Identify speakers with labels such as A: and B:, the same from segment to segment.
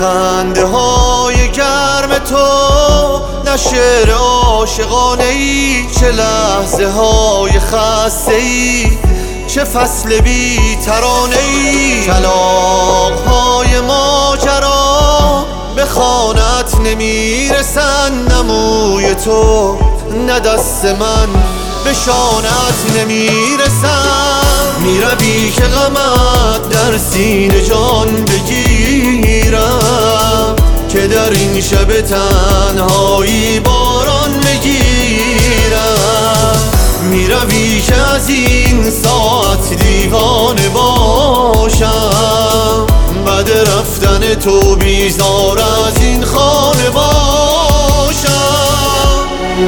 A: خنده های گرم تو، نه شعر عاشقانه ای، چه لحظه های خسته ای، چه فصل بی ترانه ای. کلاغ های ماجرا به خانت نمیرسن، نموی تو نه دست من به شانت نمیرسن. میروی که غمت در سینه جان بگیرم، که در این شب تنهایی باران بگیرم. میروی که از این ساعت دیوانه باشم، بعد رفتن تو بیزار از این خانه باشم.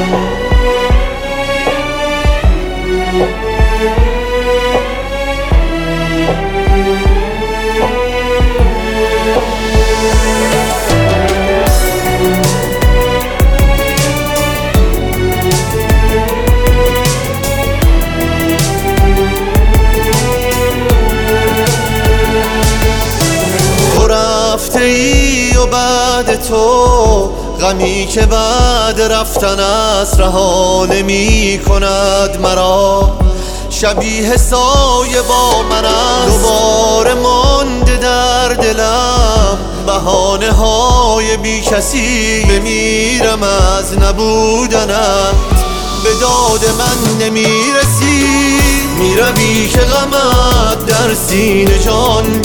A: و بعد تو غمی که بعد رفتن است رها نمی کند مرا، شبیه سایه با من است دوباره مانده در دلم. بهانه های بی کسی، بمیرم از نبودنت، به داد من نمیرسی. میروی که غمت در سینه جان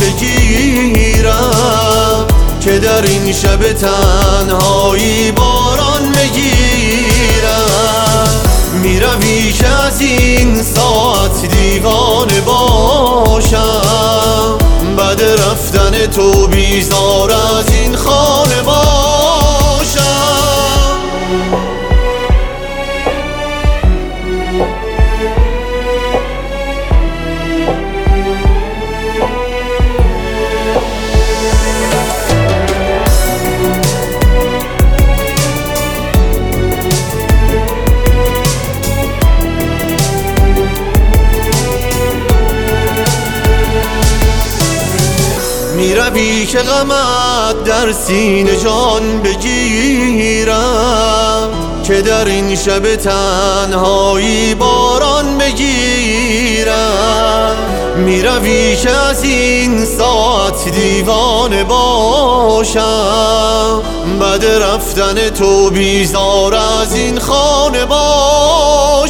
A: بگیرم، که در این شب تنهایی باران بگیرم. میروی که از این ساعت دیوانه باشم، بعد رفتن تو بیزار از این خانه باشم. میروی که غمت در سینه جان بگیرم، که در این شب تنهایی باران بگیرم. میروی که از این ساعت دیوانه باشم، بعد رفتن تو بیزار از این خانه باشم.